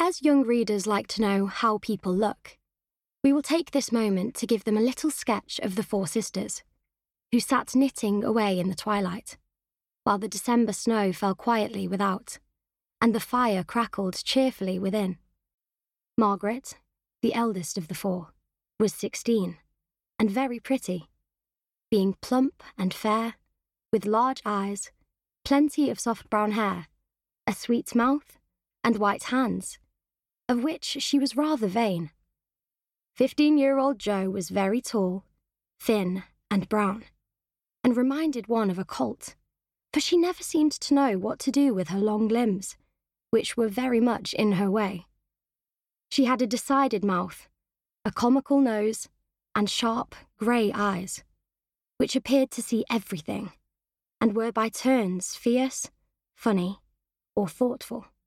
As young readers like to know how people look, we will take this moment to give them a little sketch of the four sisters, who sat knitting away in the twilight, while the December snow fell quietly without, and the fire crackled cheerfully within. Margaret, the eldest of the four, was 16, and very pretty, being plump and fair, with large eyes, plenty of soft brown hair, a sweet mouth, and white hands, of which she was rather vain. 15-year-old Jo was very tall, thin, and brown, and reminded one of a colt, for she never seemed to know what to do with her long limbs, which were very much in her way. She had a decided mouth, a comical nose, and sharp, grey eyes, which appeared to see everything, and were by turns fierce, funny, or thoughtful.